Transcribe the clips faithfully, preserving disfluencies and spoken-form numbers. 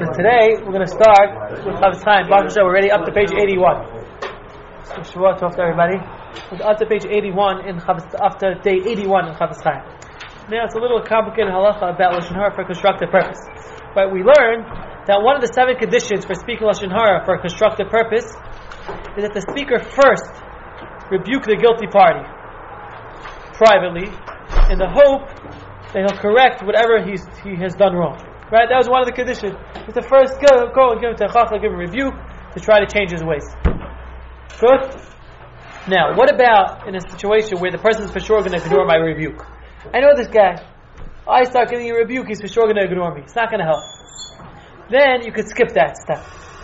So today we're going to start with Chavetz Chaim. Baruch Hashem, we're already up to page eighty-one. So Shavua Tov to everybody. We're up to page eighty-one in Chavetz, after day eighty-one in Chavetz Chaim. Now it's a little complicated halacha about Lashon Hara for constructive purpose. But we learned that one of the seven conditions for speaking Lashon Hara for a constructive purpose is that the speaker first rebuke the guilty party privately in the hope that he'll correct whatever he's, he has done wrong. Right? That was one of the conditions. It's the first go, go and give him to a chacham, give him a rebuke to try to change his ways. Good? Now, what about in a situation where the person is for sure going to ignore my rebuke? I know this guy. I start giving you a rebuke, he's for sure going to ignore me. It's not going to help. Then you could skip that step.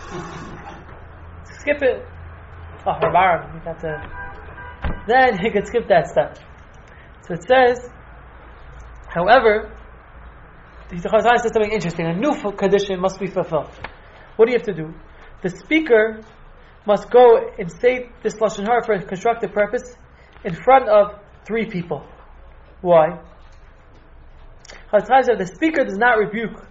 Skip it. Oh, Rabbi, you got to. Then you could skip that step. So it says, however, the Chavetz Chaim says something interesting. A new condition must be fulfilled. What do you have to do? The speaker must go and say this Lashon Hara for a constructive purpose in front of three people. Why? Chavetz Chaim says the speaker does not rebuke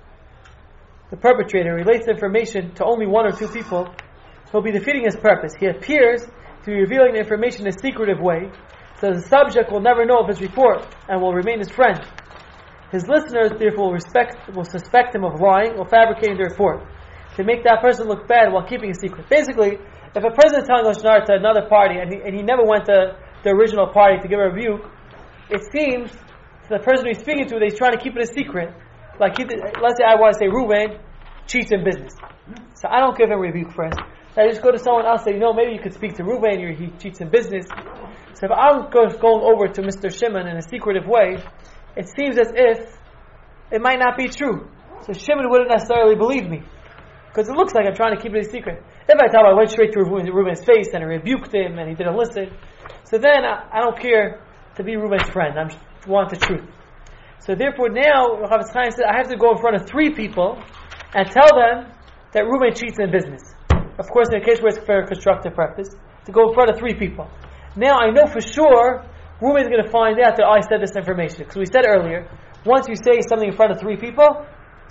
the perpetrator, relates information to only one or two people, he'll be defeating his purpose. He appears to be revealing the information in a secretive way, so the subject will never know of his report and will remain his friend. His listeners, therefore, will, respect, will suspect him of lying or fabricating the report to make that person look bad while keeping a secret. Basically, if a person is telling Lashon Hara to another party and he, and he never went to the original party to give a rebuke, it seems to the person he's speaking to that he's trying to keep it a secret. Like, he, let's say I want to say Reuven cheats in business. So I don't give him a rebuke first. I just go to someone else and say, you know, maybe you could speak to Reuven, or he cheats in business. So if I'm going over to Mister Shimon in a secretive way, it seems as if it might not be true. So Shimon wouldn't necessarily believe me, because it looks like I'm trying to keep it a secret. If I tell him I went straight to Reuven's face and I rebuked him and he didn't listen, so then I, I don't care to be Reuven's friend. I want the truth. So therefore now, Chavetz Chaim said, I have to go in front of three people and tell them that Reuven cheats in business. Of course, in a case where it's for a constructive purpose, to go in front of three people. Now I know for sure Reuven is going to find out that I said this information. Because we said earlier, once you say something in front of three people,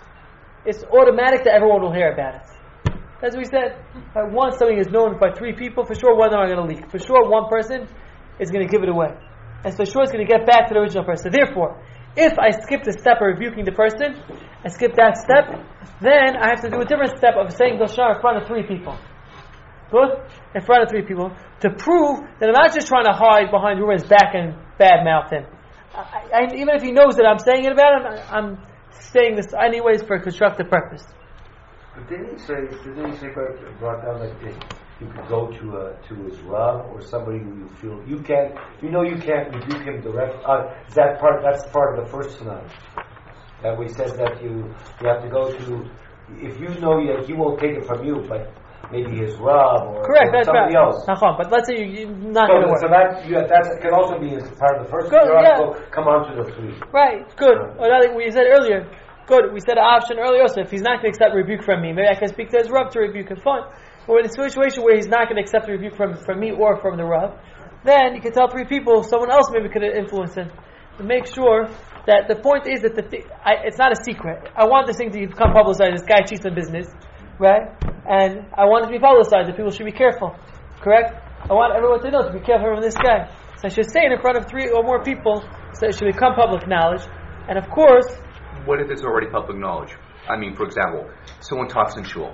it's automatic that everyone will hear about it. As we said, once something is known by three people, for sure one of them are going to leak. For sure one person is going to give it away. And for sure it's going to get back to the original person. So therefore, if I skip the step of rebuking the person, I skip that step, then I have to do a different step of saying Lashon Hara in front of three people. Good? In front of three people, to prove that I'm not just trying to hide behind Reuven's back and badmouth him. I, I, even if he knows that I'm saying it about him, I, I'm saying this anyways for a constructive purpose. But didn't he say, didn't he say, brought down like this? You could go to uh, to his Rav or somebody who you feel you can't, you know, you can't rebuke him direct. Uh, is that part? That's part of the first tonight. That we said that you you have to go to, if you know you, he won't take it from you, but maybe his Rav or, correct, or that's somebody right. else. But let's say you, you're not so, going to work. So that you, that can also be as part of the first. Good, you yeah. have to go, come on to the three. Right. Good. Uh, Another we said earlier. Good. We said an option earlier. So if he's not going to accept rebuke from me, maybe I can speak to his Rav to rebuke him. Fine. But in a situation where he's not going to accept a rebuke from, from me or from the Rav, then you can tell three people, someone else maybe could influence him. To make sure that the point is that the th- I, it's not a secret. I want this thing to become publicized. This guy cheats in business, right? And I want it to be publicized. That people should be careful. Correct? I want everyone to know to be careful from this guy. So I should say it in front of three or more people, so it should become public knowledge. And of course, what if it's already public knowledge? I mean, for example, someone talks in shul.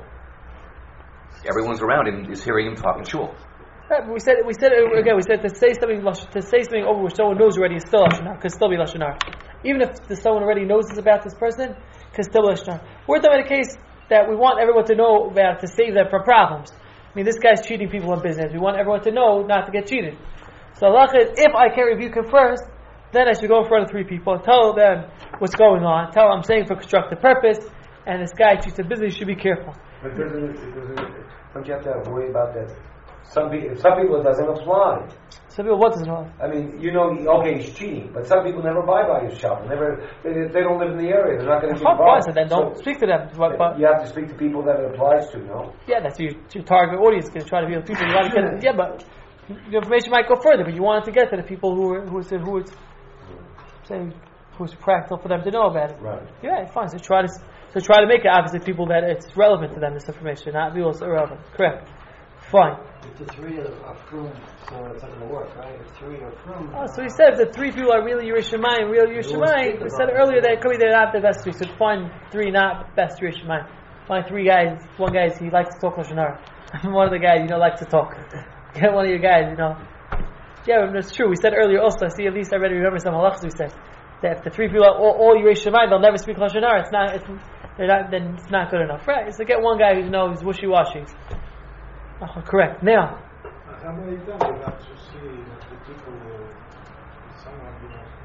Everyone's around him is hearing him talk in shul. Right, we said we said again. We said to say something to say something over which someone knows already is still Lashon Hara. Could still be Lashon Hara. Even if the, someone already knows this about this person, could still be Lashon Hara. We're talking about a case that we want everyone to know about to save them from problems. I mean, this guy's cheating people in business. We want everyone to know not to get cheated. So Allah is, if I can rebuke him first, then I should go in front of three people and tell them what's going on. Tell them I'm saying for constructive purpose, and this guy cheats in business. You should be careful. But doesn't it, doesn't it, don't you have to worry about that? Some people, some people it doesn't apply. Some people, what doesn't apply? I mean, you know, okay, he's cheating, but some people never buy by his shop. Never, they, they don't live in the area. They're not going to be involved. So then don't so speak to them. But, but you have to speak to people that it applies to. No. Yeah, that's your, your target audience. Going to try to be the people you want to get. Yeah, but the information might go further. But you want it to get to the people who are, who is who is saying who's practical for them to know about it. Right. Yeah, fine. So try to So try to make it obviously people that it's relevant to them, this information, not people it's irrelevant. Correct. Fine. If the three are from, so it's not going to work, right? If three are from. Oh, so he said if the three people are really Yerushalayim, real Yerushalayim. We said earlier that it could be they're not the best three. So find three not the best Yerushalayim. Find three guys. One guy he likes to talk Lashon Hara. One of the guys you know likes to talk. Get one of your guys, you know. Yeah, that's true. We said earlier also. See, at least I already remember some halachas we said that if the three people are all, all Yerushalayim, they'll never speak Lashon Hara. It's not. It's they're not. Then it's not good enough, right? So get one guy who knows wishy washy. Oh, correct. Now. How many times you have to see that the people will, someone, you know,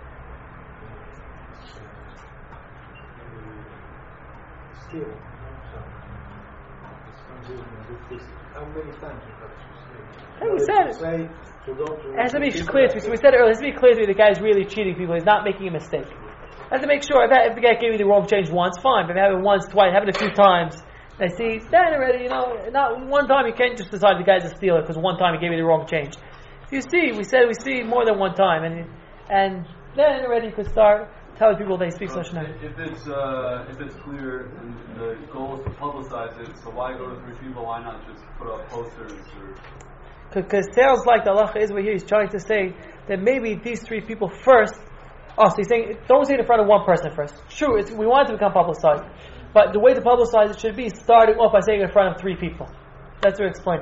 uh, steal, you know, so it's confusing a bit this. How many times you have to see? Hey, we said it. Say, to go to It has to be clear to me. So we said earlier, it has to be clear to me the guy's really cheating people. He's not making a mistake. I have to make sure if, I, if the guy gave me the wrong change once, fine. But if I have it once, twice, have it a few times, and I see that already, you know, not one time you can't just decide the guy's a stealer because one time he gave me the wrong change. You see, we said we see more than one time, and and then already you could start telling people they speak so such name. If it's uh, if it's clear and the goal is to publicize it, so why go to three people? Why not just put up posters or? Because sounds like the halacha is what here he's trying to say that maybe these three people first. Oh, so he's saying don't say it in front of one person first. True, it's, we want it to become publicized, but the way to publicize it should be starting off by saying it in front of three people. That's what we're explaining.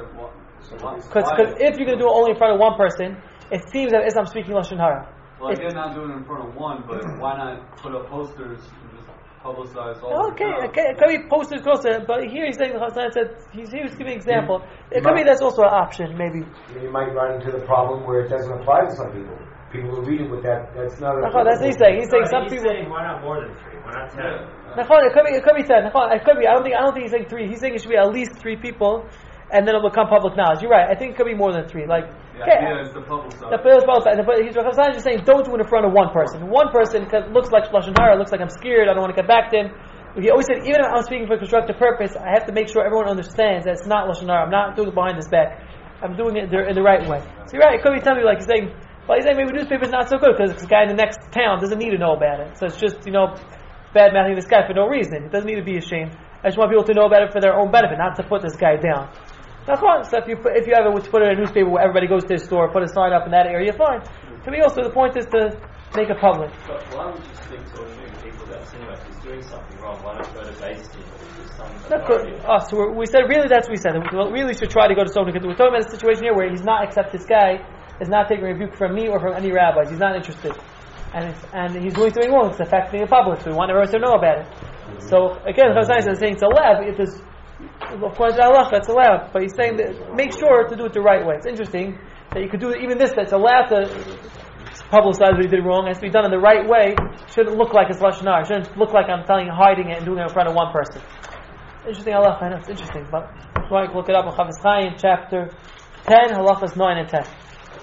Because if you're going to do it only in front of one person, it seems that as I'm speaking Lashon Hara. Well, again, not doing it in front of one, but why not put up posters and just publicize all Okay, the okay, it could be posters closer, but here he's saying the Chassan said he's, he was giving an example. It could be that's also an option, maybe. You might run into the problem where it doesn't apply to some people. People who read it with that, that's not a... Nachon, that's what he's saying. He's saying Right, some he's people... saying why not more than three? Why not ten? Nachon, it could be, it could be ten. Nachon, it could be. I don't think, I don't think he's saying three. He's saying it should be at least three people, and then it'll become public knowledge. You're right. I think it could be more than three. Like, The okay, idea is the publicize. the players both sides. But he's just saying don't do it in front of one person. One person cause it looks like Lashon Hara, looks like I'm scared, I don't want to get back to him. But he always said, even if I'm speaking for a constructive purpose, I have to make sure everyone understands that it's not Lashon Hara. I'm not doing it behind his back. I'm doing it in the right way. So you're right. It could be telling me like he's saying, well, he's saying maybe newspaper's not so good because the guy in the next town doesn't need to know about it. So it's just, you know, bad mouthing this guy for no reason. It doesn't need to be ashamed. I just want people to know about it for their own benefit, not to put this guy down. Now, fine. So if you put, if you ever put it in a newspaper where everybody goes to his store, put a sign up in that area, fine. To me, also the point is to make it public. But why would you think to people that seem like he's doing something wrong? Why not go to base team or some That's good. Oh, so we're, we said really that's what we said. We really should try to go to someone because we're talking about a situation here where he's not accept this guy is not taking rebuke from me or from any rabbis. He's not interested, and it's, and he's doing something wrong. It's affecting the public, so we want everyone to know about it. So again, Chazal is saying it's allowed. If there's, of course, Allah, that's allowed. But he's saying that make sure to do it the right way. It's interesting that you could do it, even this. That's allowed to publicize what he did wrong. It has to be done in the right way. It shouldn't look like it's Lashon Hara. It shouldn't look like I'm telling, hiding it, and doing it in front of one person. Interesting, Allah. I know it's interesting, but if you want to look it up in Chavis Chaim, chapter ten, halachas nine and ten.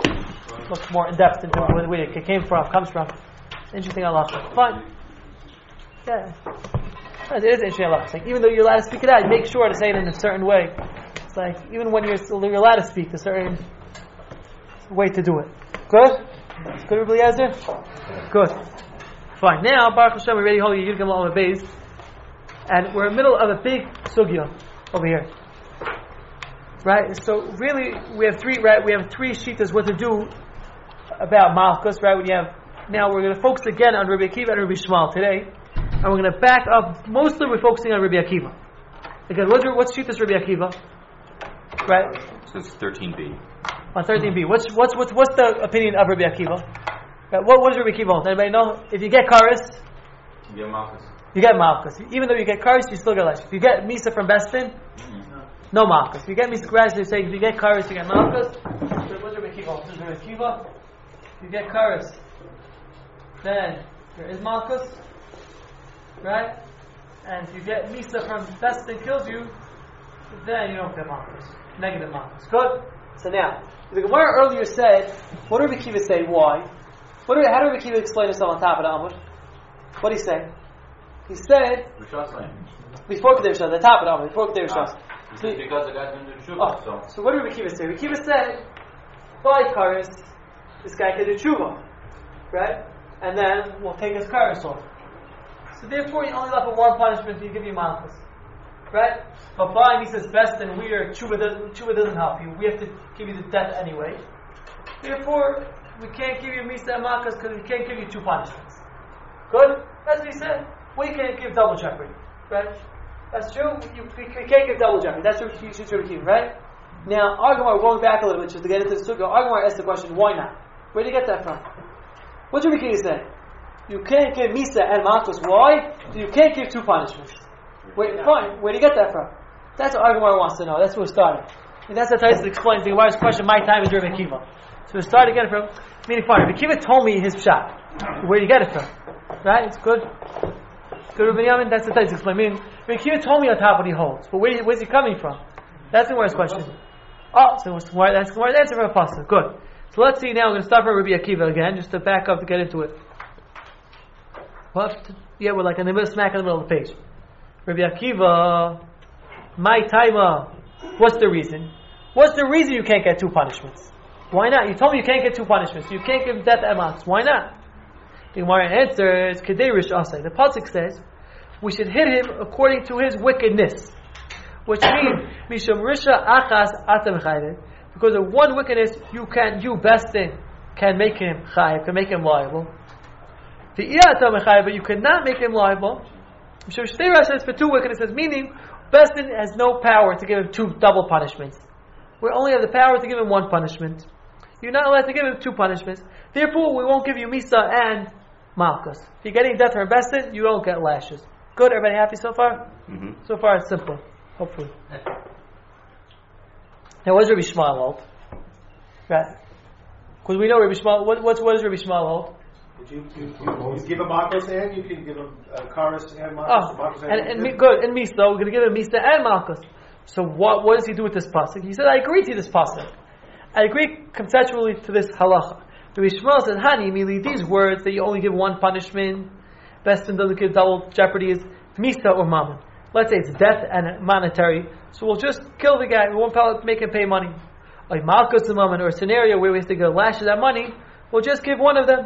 Look more in depth into where it came from, comes from. Interesting halacha. Fine. Yeah. It is interesting halacha. Like, even though you're allowed to speak it out, you make sure to say it in a certain way. It's like, even when you're still you're allowed to speak, a certain way to do it. Good? Good, Rabbi Eliezer? Good. Fine. Now, Baruch Hashem, we're ready to hold you Yud Gimel Beis. And we're in the middle of a big sugya over here. Right? So really, we have three, right? We have three shittas what to do about Malchus, right? We have, now we're going to focus again on Rabbi Akiva and Rabbi Shmuel today. And we're going to back up, mostly we're focusing on Rabbi Akiva. Again, what's, what's shittas Rabbi Akiva? Right? So it's thirteen b. On thirteen b. What's, what's, what's, what's the opinion of Rabbi Akiva? Right? What, what does Rabbi Akiva hold? Anybody know? If you get Karis, You get Malchus. you get Malchus. Even though you get Karis, you still get less. If you get Misa from Bestin, no Malchus. If you get Misa Karis, you're saying if you get Karis, you get Malchus. So what's Rabbi Akiva hold? This is Rabbi Akiva. You get Karis, then there is Malchus, right? And if you get Misa from Bestin kills you, then you don't get Malchus. Negative Malchus. Good? So now, the Gemara earlier said, what did Rabbi Akiva say? Why? What did, how did Rabbi Akiva explain himself on top of the Amud? What did he say? He said, before Kedei Rishon, the top of the Amud, before Kedei Rishon. So, because the guy's going to do oh, so. so what did Rabbi Akiva say? Rabbi Akiva said, by Karis, this guy can do tshuva, right? And then we'll take his Karis off. So therefore, you only left with one punishment. You give you malchus, right? But fine, he says best, and we are tshuva doesn't, tshuva doesn't help you. We have to give you the death anyway. Therefore, we can't give you misa and malchus because we can't give you two punishments. Good? That's what he said. We can't give double jeopardy, right? That's true. You, we, we can't give double jeopardy. That's what you should keep, right? Now, Argamar, going back a little bit just to get into the sukkah, Argamar asked the question, why not? Where did you get that from? What did Rabbi say? You can't give misa and malchus. Why? You can't give two punishments. Wait, fine. Where did you get that from? That's what Argamar wants to know. That's where we're starting. And that's what Tyson explains the Gemara's question, my time is Rabbi Akiva. So we're starting to get it from, meaning fine. Rabbi Akiva told me his shot. Where did you get it from? Right? It's good. Good, Rabbi Yamin. That's the Tyson explaining. Meaning, Rabbi Akiva told me on top what he holds. But where, where's he coming from? That's the Gemara's question. Oh, so that's the Gemara's answer from Apostle. Good. So let's see now. I'm going to start from Rabbi Akiva again, just to back up to get into it. What? Yeah, we're like in the middle, smack in the middle of the page. Rabbi Akiva, my taima. What's the reason? What's the reason you can't get two punishments? Why not? You told me you can't get two punishments. You can't give death and malchus. Why not? The Gemara answers, Kedei Rish Asay. The pasuk says we should hit him according to his wickedness, which means Misham Risha Achas Atam Chayve. Because of one wickedness, you can, you Bestin can make him chayiv, can make him liable. The Iatam Chayve, but you cannot make him liable. Misham Shtei Rash says for two wickednesses, meaning Bestin has no power to give him two double punishments. We only have the power to give him one punishment. You're not allowed to give him two punishments. Therefore, we won't give you Misa and Malchus. If you're getting death or bested, you don't get lashes. Good? Everybody happy so far? Mm-hmm. So far, it's simple. Hopefully. Now, what does Rabbi Shmuel hold? Right. Because we know Rabbi Shmuel. What, what's, what does Rabbi Shmuel hold? You, you, you, you give him Malchus and you can give him uh, Karas and Malchus. Oh, Malchus and, and, and me, good. And Misa, we're going to give him Misa and Malchus. So what, what does he do with this pasuk? He said, I agree to this pasuk. I agree conceptually to this halacha. Rabbi Shmuel says, Hani, meaning these words that you only give one punishment, Bestin doesn't give double jeopardy, is Misa or Mammon. Let's say it's death and monetary, so we'll just kill the guy, we won't make him pay money. Like Malchus and Mammon, or a scenario where we have to give lashes that money, we'll just give one of them.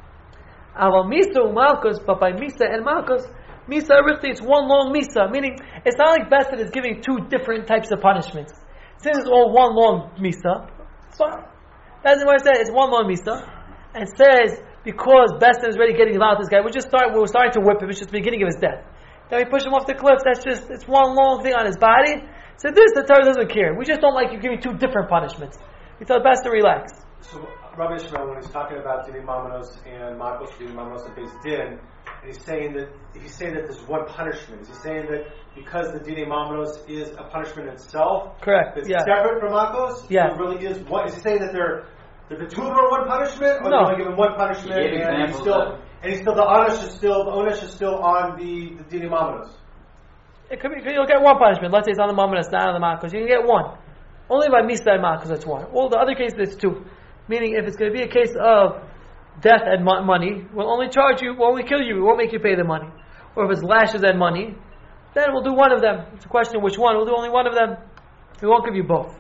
Aval Misa or Malchus, but by Misa and Malchus, Misa Arichti, it's one long Misa, meaning it's not like Bestin is giving two different types of punishments. Since it's all one long Misa, it's fine. That's what I said, it's one long Misa, and it says, because Bestin is already getting involved with this guy, we just start, we're starting to whip him, it's just the beginning of his death. Then we push him off the cliff, that's just, it's one long thing on his body. So this, the Torah doesn't care. We just don't like you giving two different punishments. We tell Bestin to relax. So Rabbi Ishmael, when he's talking about Dini Mamanos and Malchus, Dini Mamanos and Beis Din, he's saying that he's saying that there's one punishment. Is he saying that because the Dini Mamanos is a punishment itself, correct? It's yeah. separate from Malchus? Yeah. So it really is one. Is he saying that they're that the two of them are one punishment, or no. they only give him one punishment, He and he's still and he's still the onus is still the onus is still on the the Dini Mamanos? It could be, you'll get one punishment. Let's say it's on the moment, it's not on the Malchus. You can get one. Only by Misa and Malchus, that's one. All the other cases, it's two. Meaning, if it's going to be a case of death and mo- money, we'll only charge you, we'll only kill you, we won't make you pay the money. Or if it's lashes and money, then we'll do one of them. It's a question of which one. We'll do only one of them. We won't give you both.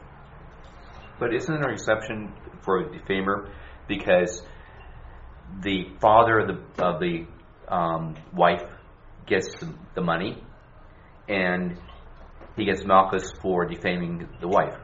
But isn't there an exception for a defamer because the father of the, of the um, wife gets the, the money, and he gets Malchus for defaming the wife?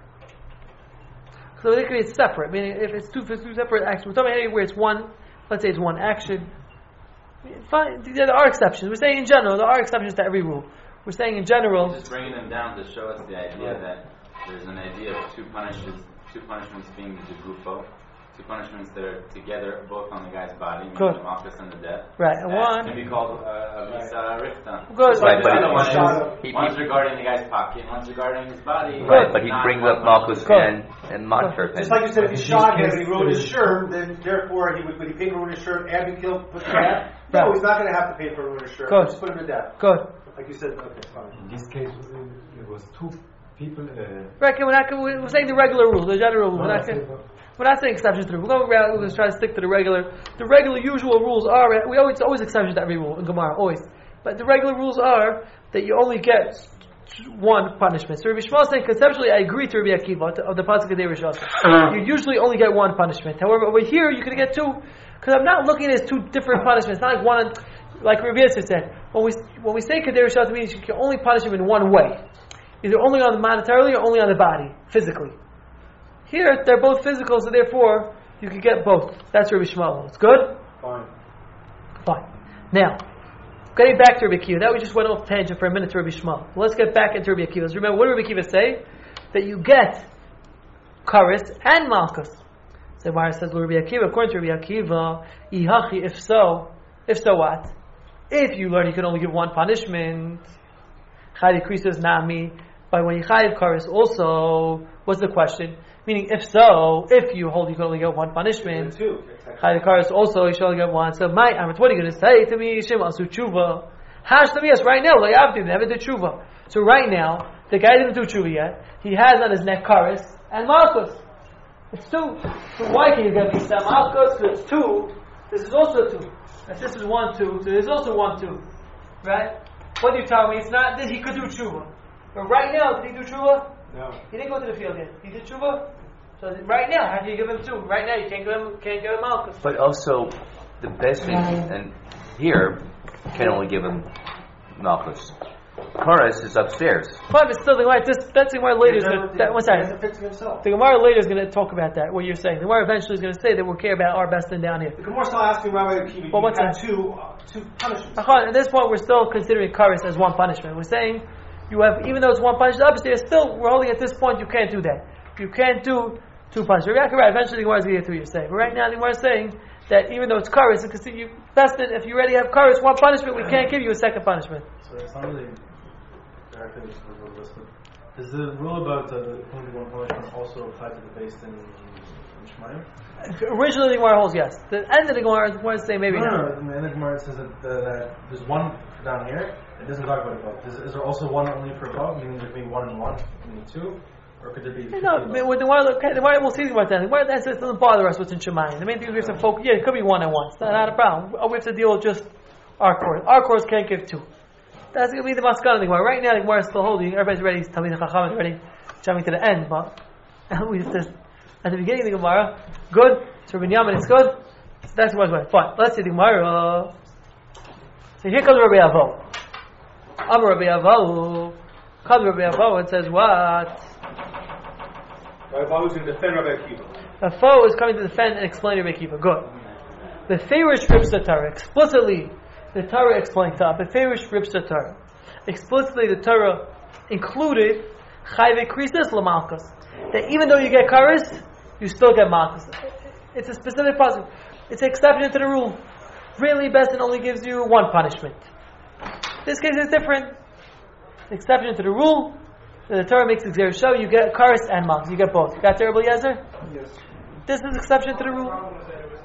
So they could be separate. Meaning, if it's two, if it's two separate actions, we're talking about where it's one. Let's say it's one action. Fine, there are exceptions. We're saying in general there are exceptions to every rule. We're saying in general. Just bringing them down to show us the idea that there's an idea of two punishments, two punishments being the grupo, two punishments that are together, both on the guy's body, meaning the Malchus and the death. Right, and one can be called a Misa Richta. Good. Right, but one he, is, one's regarding the guy's pocket, one's regarding his body. Right, but he brings up Malchus and and Malchus. Just like you said, if he shot him and he ruined his shirt, then therefore he would, would he pay for ruining his shirt and be killed, put to death? No, he's not going to have to pay for ruining his shirt. Good. Just put him to death. Good. Like you said, okay, fine. In this case, it was two people. Uh, right, we're not. We're saying the regular rules, the general rules. We're not. We're not saying exceptions to the rule. We're going around, we're going to try to stick to the regular. The regular usual rules are, we always always exceptions to every rule in Gemara, always. But the regular rules are that you only get one punishment. So Rabbi Shmuel is saying, conceptually, I agree to Rabbi Akiva of the pasuk of Kedei Rish Asay. You usually only get one punishment. However, over here you can get two, because I'm not looking at it as two different punishments. It's not like one. like Rabbi Yosef said, when we when we say Kedei Rishon, it means you can only punish him in one way, either only on the monetarily or only on the body, physically. Here, they're both physical, so therefore you can get both. That's Rabbi Shmuel. It's good. Fine. Fine. Now, getting back to Rabbi Akiva, that we just went off tangent for a minute to Rabbi Shmuel. Let's get back into Rabbi Akiva. Remember, what did Rabbi Akiva say? That you get Karis and Malchus. So Mara says, well, Rabbi Akiva, according to Rabbi Akiva, Ihachi, if so, if so what? If you learn you can only give one punishment, Chayde Krisos Nami, but when you Chayiv Karis also, what's the question? Meaning, if so, if you hold you can only get one punishment, Chayde Karis also, you should only get one. So, my Amit, what are you going to say to me? Shem Asu Tshuva. Hash to me, yes, right now, they never did Tshuva. So, right now, the guy didn't do Tshuva yet. He has on his neck Karis and Malchus. It's two. So why can you get me some Malchus? Because it's two. This is also two. And this is one, two. So there's also one, two. Right? What do you tell me? It's not that he could do Tshuva. But right now, did he do Tshuva? No. He didn't go to the field yet. He did Tshuva? So right now, how do you give him two? Right now, you can't give him, can't give him Malchus. But also, the best thing, and here, can only give him Malchus. Karis is upstairs. Fine, but still, the Gemara, this, that's the Gemara later is going to, one second. Himself. The Gemara later is going to talk about that, what you're saying. The Gemara eventually is going to say that we'll care about our best and down here. The Gemara still asking Rabbi Akiva, well, you had two, uh, two punishments. At this point, we're still considering Karis as one punishment. We're saying, you have, even though it's one punishment upstairs, still, we're holding at this point, you can't do that. You can't do two punishments. Right, eventually the Gemara is going to get to what you're saying. But right now, the Gemara is saying that even though it's Karis, it's you best if you already have Karis, one punishment, we can't give you a second punishment. So it's not really... Is the rule about the only one punishment also applied to the base in, in Shemaim? Originally, the Gemara holds yes. The end of the Gemara, the Gemara is saying maybe no. not. No, no, the end of the Gemara says that, uh, that there's one down here. It doesn't talk about a boat. Is, is there also one only for a boat? Meaning there could be one and one, meaning two? Or could there be... No, with the Gemara, okay, the Gemara, we'll see the Gemara then. The Gemara then says it doesn't bother us what's in Shemaim. The main thing is we have to focus, yeah, it could be one and one. It's not, not a problem. We have to deal with just our course. Our course can't give two. That's going to be the maskana of the Gemara. Right now, the Gemara is still holding. Everybody's ready. Talmidei Chacham is ready. Jumping to the end, but we have to, at the beginning of the Gemara, good. So Rabbi Yamin is good. So that's what's going. Fine. Let's see the Gemara. So here comes Rabbi Avo. Amar Rabbi Avo. Comes Rabbi Avo and says what? Rabbi Avo is going to defend Rabbi Akiva. Avo is coming to defend and explain Rabbi Akiva. Good. The Farish rips the Torah explicitly. The Torah explained to the Farish rips the Torah. Explicitly, the Torah included Chayve Krisis Lamalchus. That even though you get Karis, you still get Malchus. It's a specific possible. It's an exception to the rule. Really, best it only gives you one punishment. This case is different. Exception to the rule. The Torah makes it clear. Show you get Karis and Malchus. You get both. Got terrible Yezer? Yes. This is exception to the rule.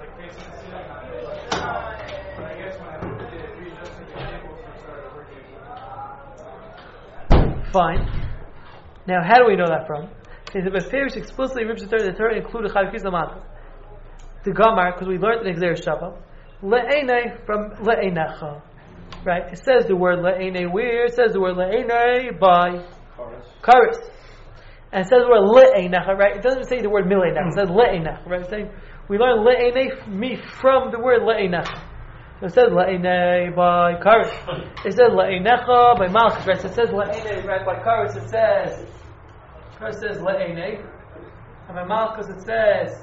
Fine. Now, how do we know that from? He said, but Farish explicitly rips the Torah. The Torah included Chayv Kis Lamalchus. The Gamar, because we learned in Exer Shabbat, le'enei from le'enecha. Right? It says the word le'enei where? It says the word le'enei by Karis. And it says the word le'enecha, right? It doesn't say the word milenecha. It says le'enecha, right? It's saying we learn le'enei me from the word le'enecha. So it says le'enei by Karis. It says le'enecha by Malchus, right? So it says le'enei right by Karis. It says Karis says le'enei, and by Malchus it says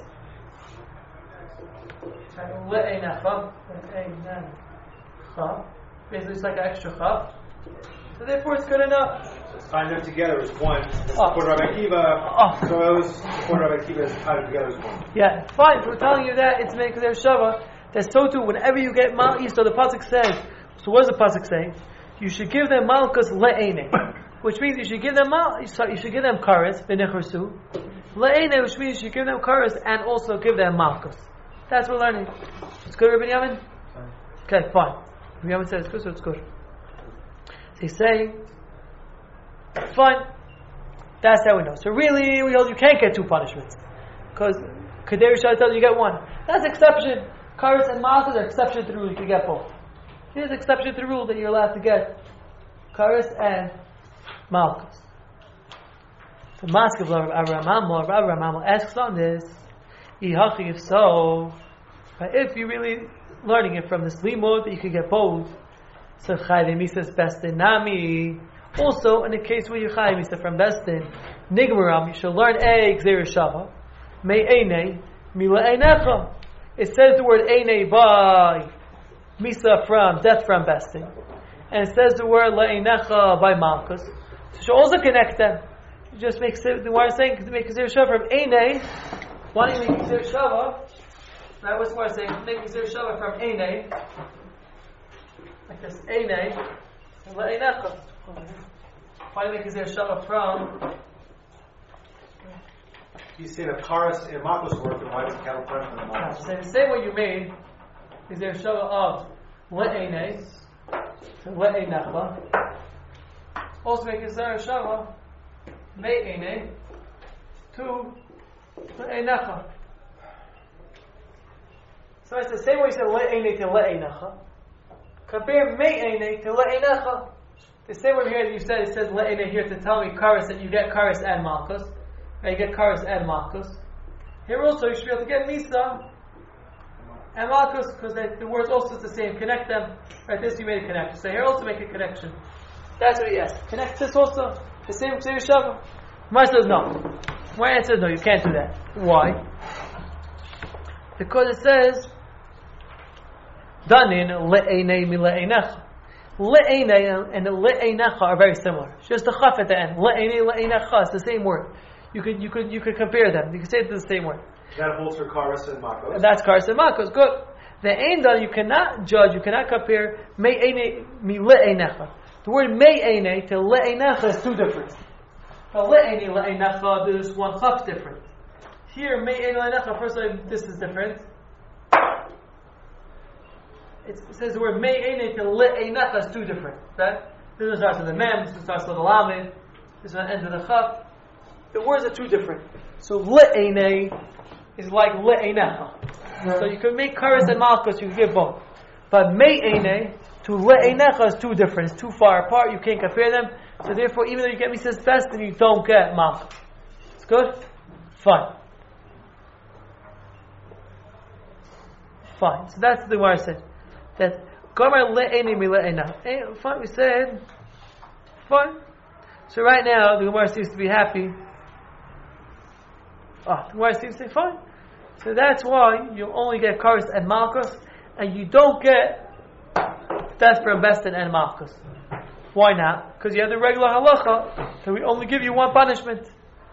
le'enecha. Le'enecha. Basically, it's like an extra chaf. So therefore, it's good enough. So tying them together is one. Oh. For Rabbi Akiva, Oh. so those for Rabbi Akiva is tied together as one. Yeah, fine. We're telling you that it's make their shava. That's so too. Whenever you get malchus, so the pasuk says. So what does the pasuk say? You should give them malchus le'ene, which means you should give them mal. You should give them kares v'nechursu le'ene, which means you should give them kares and also give them malchus. That's what we're learning. It's good, Rabbi Yamin. Okay, fine. Rabbi Yamin says it's good, so it's good. So he's saying, fine. That's how we know. So really, we hold you can't get two punishments because Kedei Rishon tells you get one. That's exception. Karis and Malchus are exception to the rule. You can get both. Here's exception to the rule that you're allowed to get Karis and Malchus. So Maskav Avraham Avraham asks on this, if so, but if you're really learning it from this limud that you can get both, So Chayv Misas Bestin Nami. Also, in the case where you Chayv Misa from Bestin, Nigmaram, you shall learn A Gzeir Shava. Me Eine, Mila Einecha. It says the word Eine by Misa from, death from Bestin. And it says the word Le'einecha by Malchus. So you should also connect them. You just make, the word saying, to make Gzeir Shava from Eine. Why don't you make Gzeir Shava? Right, what's the word saying? Make Gzeir Shava from Eine. Like this, Eine, and Le'einecha. Why do you make Gzeir Shava from? He's saying if Karas and Makos work, then why does cattle punishment and Makos? So the same way you made Gzeir Shava of Le'ene to Le'einecha. Also make Gzeir Shava Me'ene to Le'einecha. So it's the same way you said Le'ene to Le'einecha. Compare Me'ene to Le'einecha. The same way here that you said, it says Le'ene here to tell me Karas that you get Karas and Malchus. Right, you get Karas and Malchus. Here also you should be able to get Misa and Malchus because the words also the same. Connect them. Right, this you made a connection. So here also make a connection. That's what he asked. Connect this also. The same Gzeir Shava. Mar says no. My answer is no, you can't do that. Why? Because it says Danin le'einei mi le'einecha. Le'einei and le'einecha are very similar. It's just the chaf at the end. Le'einei le'einecha. It's the same word. You could you could you could compare them. You could say it's the same word. That holds for Karas and Makos. And that's Karas and Makos. Good. The ein done you cannot judge. You cannot compare me'einei mi le'einecha. The word me'einei to le'einecha is two different. Now le'einei le'einecha there's one chaf different. Here me'einei le'einecha. First of all, this is different. It says the word me'einei to le'einecha is two different. Right? This one starts with the mem. This one starts with the lamed. This one ends with the chaf. The words are two different. So le'einei is like le'einecha. So you can make Karas and Malchus, you can get both. But me'einei to le'einecha is two different. It's too far apart. You can't compare them. So therefore, even though you get Misa's best, then you don't get Malchus. It's good? Fine. Fine. So that's the Gemara said. That Gomer le'einei mi le'einecha. Fine, we said. Fine. So right now, the Gemara seems to be happy. Ah, the Gemara seems to say fine. So that's why you only get Karas and Malchus, and you don't get that's for Bestin and Malchus. Why not? Because you have the regular halacha, so we only give you one punishment.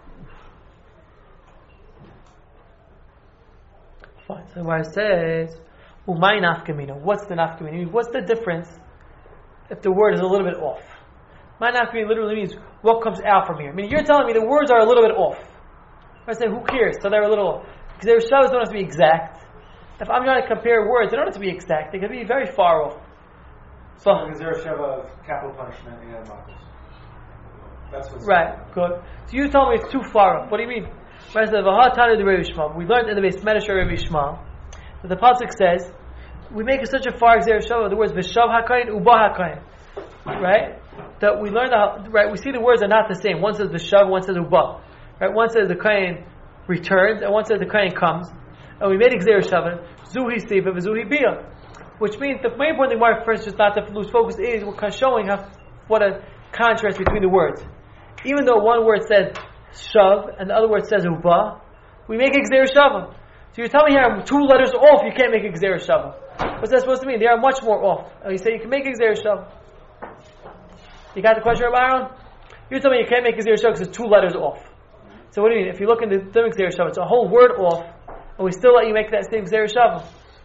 Fine. So the Gemara says, "Umay nafkamina." What's the nafkamina? What's the difference if the word is a little bit off? My nafkamina literally means what comes out from here. I mean, you're telling me the words are a little bit off. I say, who cares? So they're a little off. Because their shavas don't have to be exact. If I'm trying to compare words, they don't have to be exact. They can be very far off. So, because they're a shava of capital punishment and Makos. That's what's right. Good. So you tell me it's too far off. What do you mean? We learned in the base Medrash Rabbi Shmuel that the pasuk says we make such a far Gzeir Shava. The words v'shav hakayin uba hakayin. Right. That we learn that. Right. We see the words are not the same. One says v'shav, one says uba. Right, one says the Kayin returns, and one says the Kayin comes. And we made Gzeir Shava, Zuhi Siva, Zuhi Bia. Which means the main point of the Gemara first, just not to lose focus, is we're showing how, what a contrast between the words. Even though one word says Shav, and the other word says Uba, we make Gzeir Shava. So you're telling me here, I'm two letters off, you can't make Gzeir Shava. What's that supposed to mean? They are much more off. And you say you can make Gzeir Shava. You got the question, Rabbi Aaron? You're telling me you can't make Gzeir Shava because it's two letters off. So what do you mean? If you look in the Gzeir Shava, it's a whole word off, and we still let you make that same Gzeir Shava.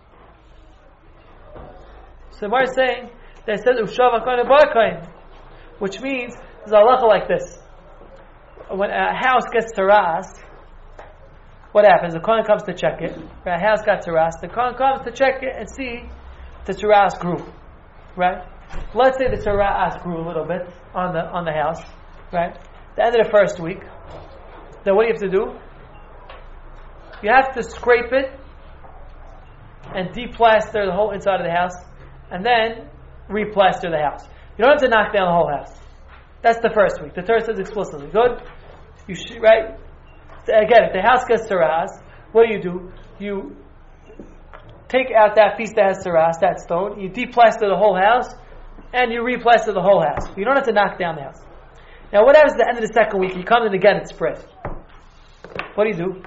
So Mar is saying that it says Ushav HaKayin Ba'akayin, which means there's a halacha like this. When a house gets terased, what happens? The Kohen comes to check it. When a house got terased, the Kohen comes to check it and see the teras grew. Right? Let's say the teras grew a little bit on the on the house. Right? The end of the first week. Then what do you have to do? You have to scrape it and deplaster the whole inside of the house, and then replaster the house. You don't have to knock down the whole house. That's the first week. The Torah says explicitly. Good? You should, right? So again, if the house gets teras, what do you do? You take out that piece that has teras, that stone, you deplaster the whole house, and you replaster the whole house. You don't have to knock down the house. Now, what happens at the end of the second week? You come in again, it's spread. What do you do?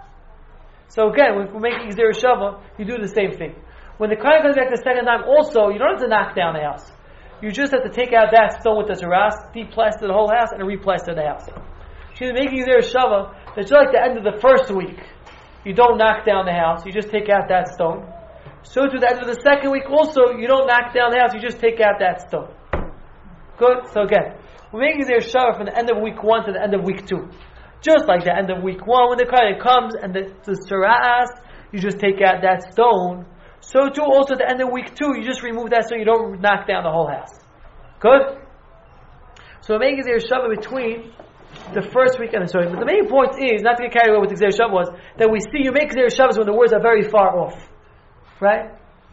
So again, when we're making Gzeir Shava, you do the same thing. When the Kohen comes back the second time, also, you don't have to knock down the house. You just have to take out that stone with the teras, deplaster the whole house, and replaster the house. She's making Gzeir Shava, that's like the end of the first week. You don't knock down the house, you just take out that stone. So to the end of the second week also, you don't knock down the house, you just take out that stone. Good? So again, we're making Gzeir Shava from the end of week one to the end of week two. Just like the end of week one, when the Kohen comes and the, the teras, you just take out that stone. So too, also at the end of week two, you just remove that so you don't knock down the whole house. Good? So we're making Gzeir Shava between the first week and the sorry. But the main point is, not to get carried away with the Gzeir Shava was, that we see you make Gzeir Shavas when the words are very far off. Right?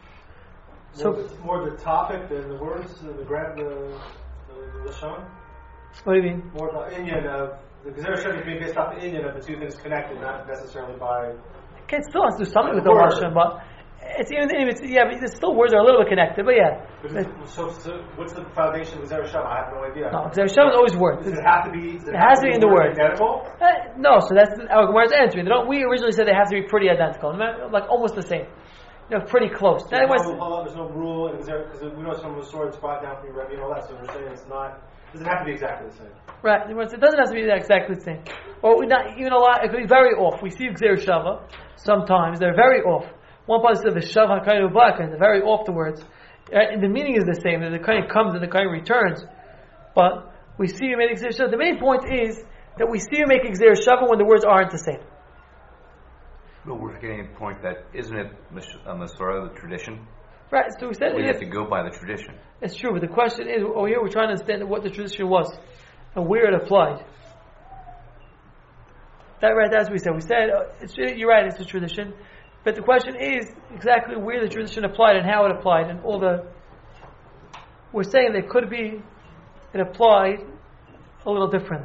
So more, more the topic than the words, the the gra- the, the, the Lashon? What do you mean? More the Inyan of, the Gzeir Shava is being based off the Inyan of the two things connected, not necessarily by... Okay, it still has to do something with the Lashon, but it's even, it's, yeah, but the still words are a little bit connected, but yeah. So, so what's the foundation of Gzeir Shava? I have no idea. No, Gzeir Shava is always words. Does it have to be? Does it, it has to be in the word. Identical? Uh, no, so that's our Gemara's answering. They don't. We originally said they have to be pretty identical, like almost the same. You know, pretty close. So there's, no, there's no rule in Gzeir, because we know some of the stories brought down from your Rebbe and all that. So we're saying it's not. It doesn't have to be exactly the same. Right. It doesn't have to be exactly the same. Or we not even a lot. It could be very off. We see Gzeir Shava sometimes. They're very off. One part says the Shav HaKayin Ubaka, and they're very off the words. Uh, the meaning is the same. That the Kayin comes and the Kayin returns. But we see you make Gzeir Shava. The main point is that we see you make Gzeir Shava when the words aren't the same. But we're getting a point that isn't it a Masorah, the tradition? Right. So we said we it have is. to go by the tradition. It's true, but the question is, oh, here we're trying to understand what the tradition was and where it applied. That right? That's what we said. We said uh, it's, you're right. It's a tradition. But the question is exactly where the tradition applied and how it applied and all the... We're saying that it could be it applied a little differently.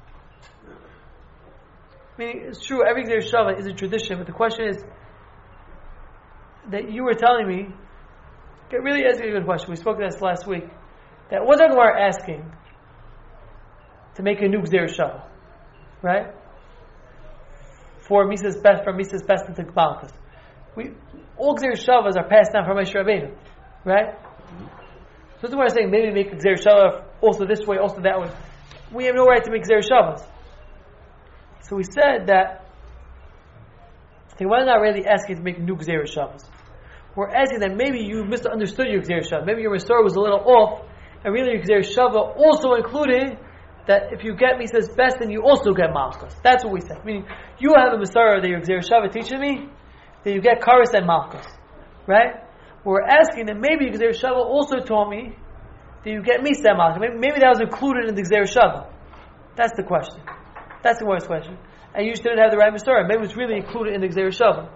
Meaning, it's true, every Gzeir Shava is a tradition, but the question is that you were telling me, it really is a good question, we spoke to this last week, that what are we asking to make a new Gzeir Shava, right? For Mises best, from Mises best into Malchus. We all Gzeir Shavas are passed down from Moshe Rabbeinu, right? So that's why we're saying maybe make a Gzeir Shava also this way, also that way. We have no right to make Gzeir Shavas. So we said that we're not really asking to make new Gzeir Shavas. We're asking that maybe you misunderstood your Gzeir Shava. Maybe your Masorah was a little off, and really your Gzeir Shava also included that if you get Mises best, then you also get Malchus. That's what we said. Meaning, you have a Masorah that your Gzeir Shava teaching me, that you get Karis and Malchus. Right? We're asking that maybe Gzeir Shava also taught me that you get Mises and Malchus. Maybe, maybe that was included in the Gzeir Shava. That's the question. That's the worst question. And you just didn't have the right Masorah. Maybe it's really included in the Gzeir Shava.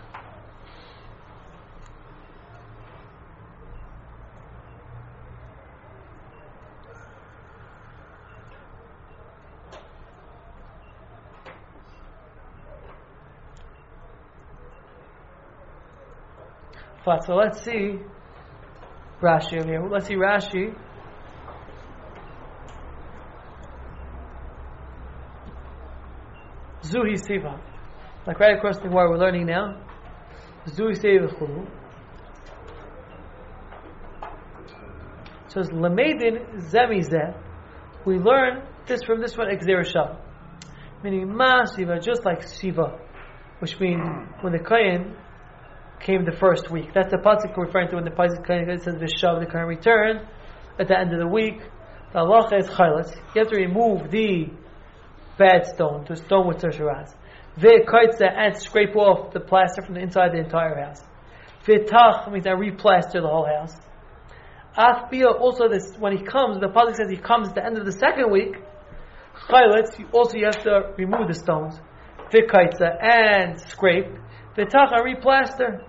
Fine, so let's see Rashi over here. Let's see Rashi. Zuhi Siva. Like right across the wire we're learning now. Zuhi Siva Chulu. It says Lamedin Zemizeh. We learn this from this one Gzeir Shava. Meaning Ma Siva, just like Siva. Which means when the Kayin came the first week. That's the pasuk we're referring to when the pasuk says Vishav, the Kayin returned at the end of the week. The halacha is chaylas. You have to remove the bad stone, the stone with teras. Ve'kaitza, and scrape off the plaster from the inside of the entire house. Ve'tach means I replaster the whole house. Afbiyah, also this, when he comes, the pasuk says he comes at the end of the second week. Chaylas, also you have to remove the stones. Ve'kaitza, and scrape. Ve'tach, and replaster.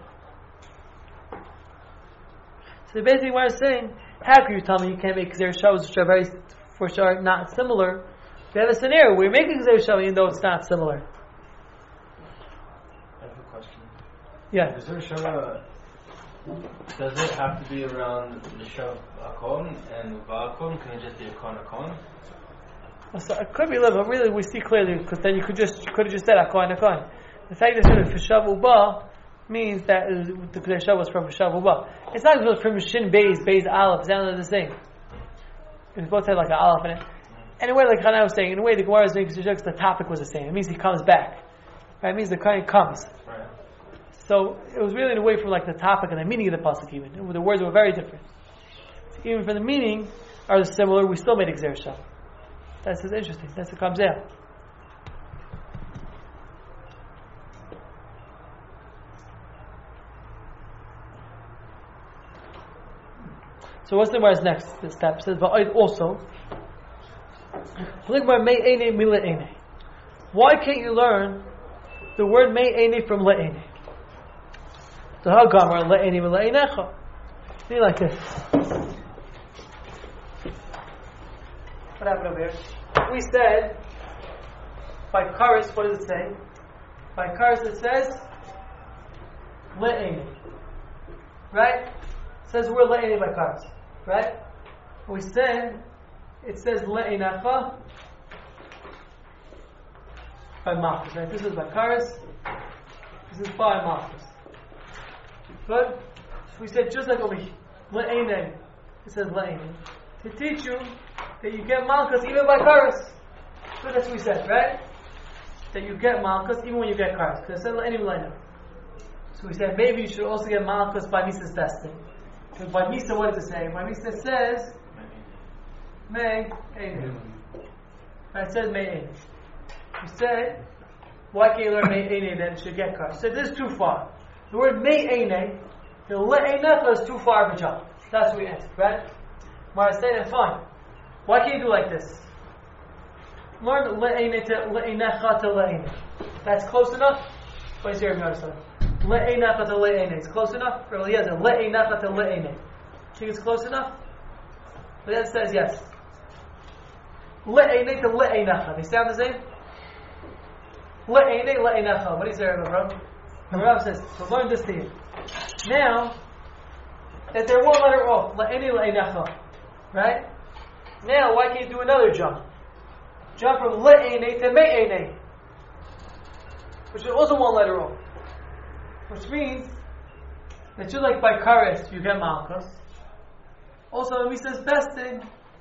So basically what I'm saying, how can you tell me you can't make Gzeir Shavas which are very, for sure, not similar? We have a scenario where we're making Gzeir Shava even though it's not similar. I have a question. Yeah. Gzeir Shava Does it have to be around the Shav Akon and Va'akon? Can it just be Akon Akon? So it could be a little, but really we see clearly because then you could just you could have just said Akon Akon. The fact that it's for Shav Uba means that the Kedusha was from Shav Uba. It's not because from Shin Beis Beis Aleph. It's not the same. It's both had like an Aleph in it. And in a way, like Hannah was saying, in a way the Gemara is making because the topic was the same. It means he comes back. Right? It means the Kohen comes. Right. So it was really in a way from like the topic and the meaning of the pasuk even. The words were very different. So even for the meaning are similar, we still made Xer Shav. That's just interesting. That's what comes out. So what's the Gemara's next step? It says, but also, why can't you learn the word me'ene from le'ene? So how Gamar le'ene le'enecha? Meaning like this. What happened over here? We said by Karis, what does it say? By Karis it says le'ene. Right? It says we're le'ene by Karis. Right? We said it says le'enecha by Malchus, right? This is by Karis. This is by Malchus. Good? So we said just like over here, le'ene, it says le'ene. To teach you that you get Malchus even by Karis. Good, that's what we said, right? That you get Malchus even when you get Karis. Because it said le'ene le'ene. So we said maybe you should also get Malchus by Misa's testing. Because by Misa, what does it say? By Misa it says May Eine. Right, it says May Eine. We said, why can't you learn May Eine then it should get Karis? So this is too far. The word May Eine, the Le'enecha is too far of a jump. That's what we answered, right? When I say that, fine. Why can't you do like this? Learn Le'ene to Le'enecha to Le'ene. That's close enough? What is here, Rabbi Le'enecha to Le'ene. It's close enough? Or yes, Le'enecha to Le'ene. Think it's close enough? But that says yes. Le'ene to Le'enecha. They sound the same? Le'ene, Le'enecha. What do you say, Rabbi? The Rav says, so learn this to you. Now, that they're one letter off, Le'ene, Le'enecha. Right? Now, why can't you do another jump? Jump from Le'ene to Me'ene. Which is also one letter off. Which means that just like by Kares you get Malchus, also when he says Bestin,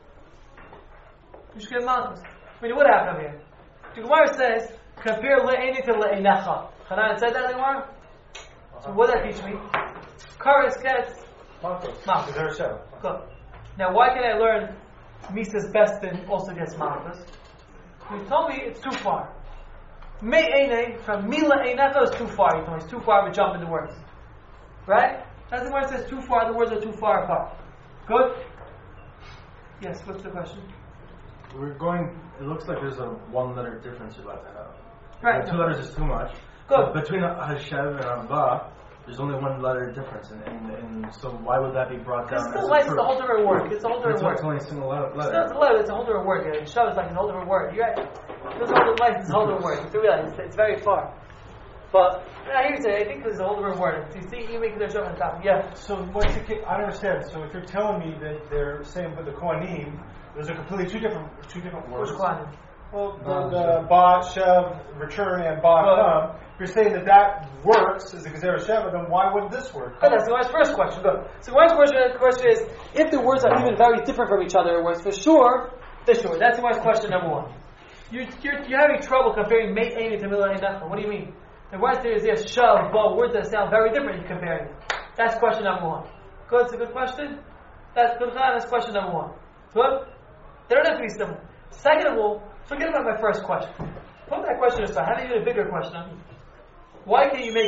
you should get Malchus. I mean, what happened here? The Gemara says, compare Le'ene to Le'enecha. Hanan said that in the Gemara? So what does that teach me? Kares gets Malchus. Malchus. Good. Now why can I learn Misa's Bestin also gets Malchus? You told me it's too far. Me'ene from Mila Einecha is too far. You told me it's too far of a jump in the words. Right? That's the word says too far, the words are too far apart. Good? Yes, what's the question? We're going, it looks like there's a one letter difference about that. Right. The two letters is too much. Good. But between Hashem and Amba, there's only one letter difference. And, and, and so why would that be brought down? It's still like it's a whole different word. It's a whole different word. It's only a single letter. It's not a letter, it's a whole different word. Yeah. Shav is like a whole different word. You're right. It's a whole different, it's a whole different word. You realize it's, it's very far. But I hear you say, I think there's a whole different word. You see, you make their Shav on top. Yeah. So what's the, I don't understand. So if you're telling me that they're saying for the Kohanim, those are completely two different two different words. Which Kohanim? Well, the, the Ba, Shev, return, and Ba, come. If you're saying that that works as a Gezerah Sheva, then why wouldn't this work? Good, that's the last first question. Good. So the question, question is, if the words are even very different from each other, words for sure, for sure. That's the question number one. You, you're, you're having trouble comparing Mei Eini to Mila Einachah. What do you mean? The words there is there, Shav, Ba, words that sound very different, you're comparing them. That's question number one. Good, it's a good question. That's good. That's question number one. Good? They don't have to be similar. Second of all, forget about my first question. Put that question aside. Have even a bigger question. Why can't you make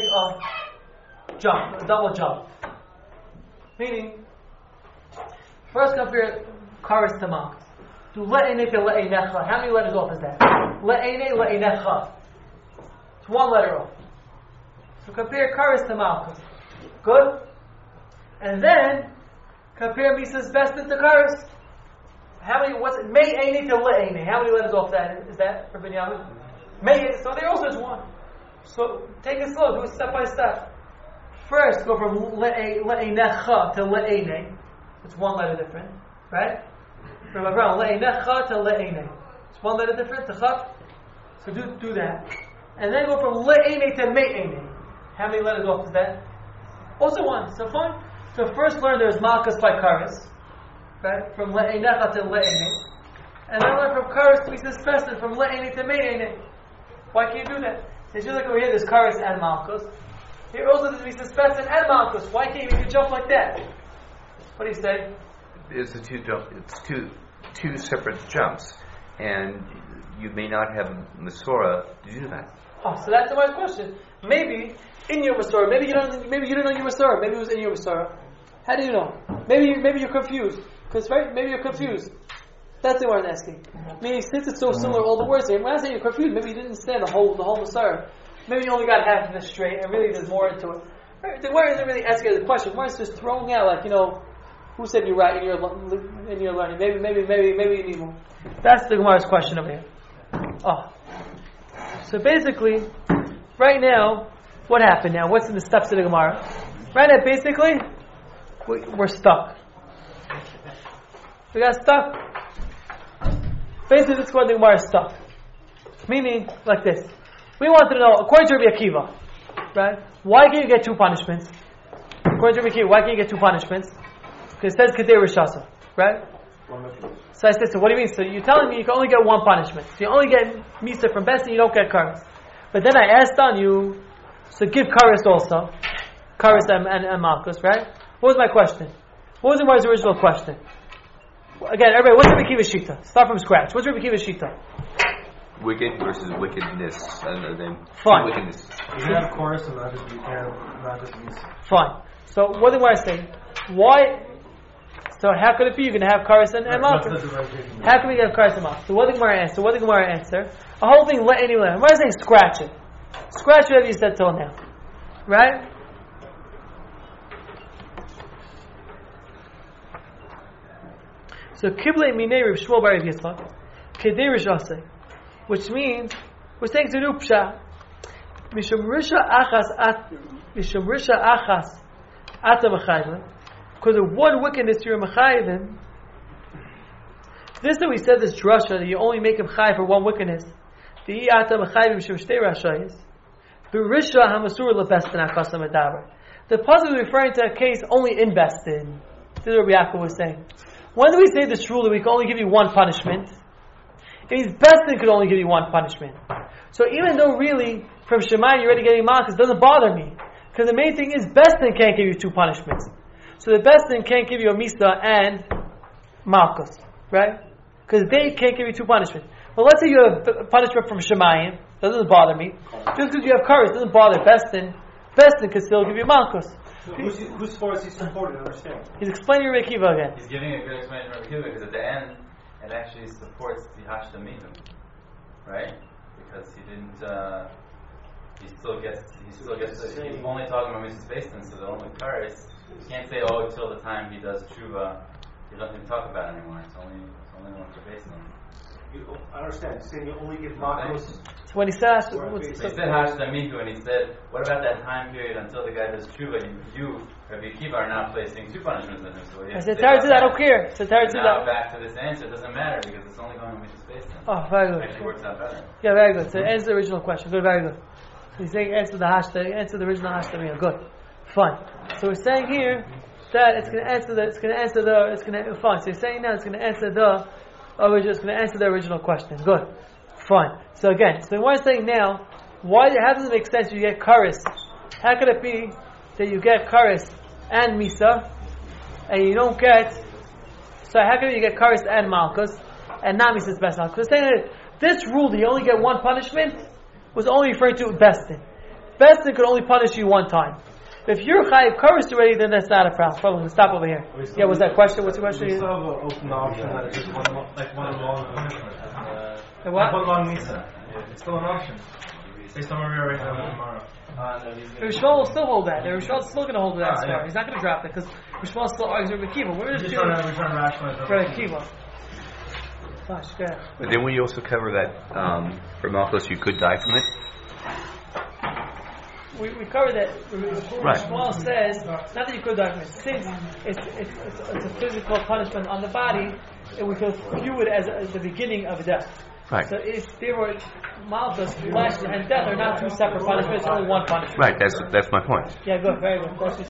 a jump, a double jump? Meaning, first compare Karis to Malchus. Do le'ene to le'enecha. How many letters off is that? Le'ene, le'enecha. It's one letter off. So compare Karis to Malchus. Good? And then, compare Misa's Bestin to Karis. How many, what's it? Me'ene to le'ene. How many letters off that is that for Binyamin? May, so there also is one. So take it slow, do it step by step. first go from le'einecha to le'einei. It's one letter different, right? From around le'einecha to le'einei. It's one letter different to chaf. So do do that, and then go from le'einei to me'einei. How many letters off is that? Also one. So fine. So first learn there's malchus by karis, right? From le'einecha to le'einei, and then learn from karis to be suspended from le'einei to me'einei. Why can't you do that? It's just like over here there's karis and malchus. Here also there's to be suspended and malchus. Why can't you jump like that? What do you say? It's a two jump. It's two two separate jumps, and you may not have Masorah to do that. Oh, so that's the right question. Maybe in your Masorah, maybe you don't. Maybe you didn't know your Masorah. Maybe it was in your Masorah. How do you know? Maybe you, maybe you're confused. Because right, maybe you're confused. That's the word I'm asking. Meaning, since it's so similar, all the words here. When I say you're confused, maybe you didn't understand the whole the whole Masorah. Maybe you only got half of it straight, and really there's more into it. Right? The word isn't really asking the question. The word is just throwing out, like you know, who said you're right in your in your learning? Maybe maybe maybe maybe you need more. That's the Gemara's question over here. Oh, so basically, right now, what happened now? What's in the steps of the Gemara? Right now, basically, we're stuck. We got stuck. Basically, this is where the Gemara is stuck. Meaning, like this. We wanted to know, according to Rabbi Akiva, right? Why can you get two punishments? According to Rabbi Akiva, why can you get two punishments? Because it says Kedei Rishasa, right? So I said, so what do you mean? So you're telling me you can only get one punishment. So you only get Misa from Best and you don't get Karis. But then I asked on you, so give Karis also. Karis and, and, and Malchus, right? What was my question? What was the Gemara's original question? Again, everybody, what's Rabbi Akiva's Shita? Start from scratch. What's Rabbi Akiva's Shita? Wicked versus wickedness. And then Fine. Wickedness. You can have chorus and not just be care, not just be. Fine. So what did I say? Why? So how could it be you can have Karis and, and Malchus? How can we get Karis and Malchus? So what did Gemara answer? What did Gemara answer? A whole thing. Let anyone. Gemara is saying scratch it. Scratch whatever you said till now, right? So Kiblei Minei Reb Shmuel Bar Rav Yitzchak Kedei Rishasei, which means we're saying to do pshat. Mishum Risha Achas At Mishum Risha Achas Ata Mechayvim, because of one wickedness you're Mechayvim. This that we said this drasha that you only make him chay for one wickedness. The Ata Mechayvim Mishum Shtei Rashayis. The Risha Hamasur LeBestin Akasam Adaber. The puzzle is referring to a case only in Bestin. This is what Rabbi Yaakov was saying. When do we say this rule that we can only give you one punishment? It means Bestin could only give you one punishment. So even though really from Shemai you're already getting Malchus, it doesn't bother me. Because the main thing is Bestin can't give you two punishments. So the Bestin can't give you a Misa and Malchus. Right? Because they can't give you two punishments. But let's say you have a punishment from Shemayim, that doesn't bother me. Just because you have courage doesn't bother Bestin. Bestin can still give you Malchus. So who's, whose force he's supporting? I understand. He's explaining Rabbi Akiva again. He's giving a good explanation for Rabbi Akiva because at the end it actually supports the Hashtamitim, right? Because he didn't. Uh, he still gets. He still gets. The, he's only talking about Mitzvah Basin, so the only Karis. You can't say, oh, until the time he does tshuva, he doesn't talk about it anymore. It's only. It's only one for Basin. I understand. He's saying you only give Malchus. So when he says, he said Hashtamitu, and he said, what about that time period until the guy does tshuva? You, you Rabbi Akiva, are not placing two punishments on him. So I said, Tarzan, I don't care. So Tarzan, now back to this answer, it doesn't matter because it's only going to be space. Oh, very good. It actually works out better. Yeah, very good. So answer the original question. Good, very good. So he's saying answer the hashtag, answer the original hashtag. Good, fine. So we're saying here that it's going to answer the, it's going to answer the, it's going to fine. So he's saying now it's going to answer the. Original, it's going to answer the original question. Good. Fine. So again, so what I'm saying now, why, how does it make sense you get Karis? How could it be that you get Karis and Misa, and you don't get, so how could you get Karis and Malchus, and not Misa's best Malchus? Because saying that this rule that you only get one punishment, was only referring to Bestin. Bestin could only punish you one time. If you're chayiv karis already, then that's not a problem. Probably stop over here. Yeah, was that question? What's the question? We still have an open option that it's just one, like one long punishment. Uh, what? Like one long Misa. It's still an option. Based on where we are right now tomorrow. The Rishon will still hold that. The Rishon is still going to hold that. Ah, yeah. He's not going to drop it because Rishon still argues with Akiva. We're just trying to rationalize Akiva. Gosh, good. But then we also cover that um, for Malchus you could die from it. we, we covered that. Right. Shmuel says not that you could darkness. Since it's it's, it's it's a physical punishment on the body, and we could view it as, as the beginning of death. Right. So if there were malchus, flesh, and death are not two separate punishments, it's only one punishment. Right. That's that's my point. Yeah, good, very good. That's what